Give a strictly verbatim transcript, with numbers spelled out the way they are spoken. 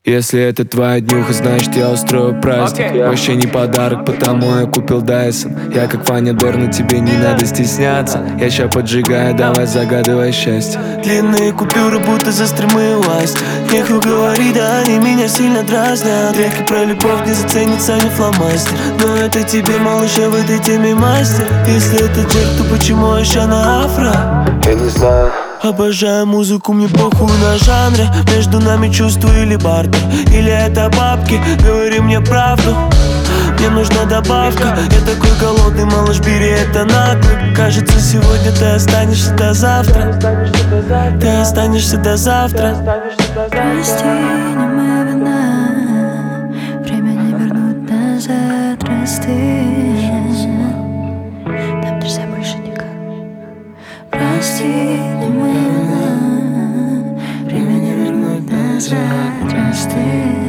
Если это твоя днюха, значит я устрою праздник. okay, yeah. Вообще не подарок, потому я купил Дайсон. Я как Ваня Дорна, тебе не надо стесняться. Я ща поджигаю, давай загадывай счастье. Длинные купюры, будто за стримы власть. Нехуй говорить, да они меня сильно дразнят. Реки про любовь не заценится ни фломастер. Но это тебе, малыш, я в этой теме мастер. Если это джек, то почему еще на афро? Я не знаю. Обожаю музыку, мне похуй на жанры. Между нами чувства или бартер. Или это бабки, говори мне правду. Мне нужна добавка. Я такой голодный, малыш, бери это нагло. Кажется, сегодня ты останешься до завтра. Ты останешься до завтра. Прости, не моя вина. Время не вернуть назад. Прости, там нельзя больше никак. Прости, не моя вина. Время не вернуть назад. Прости.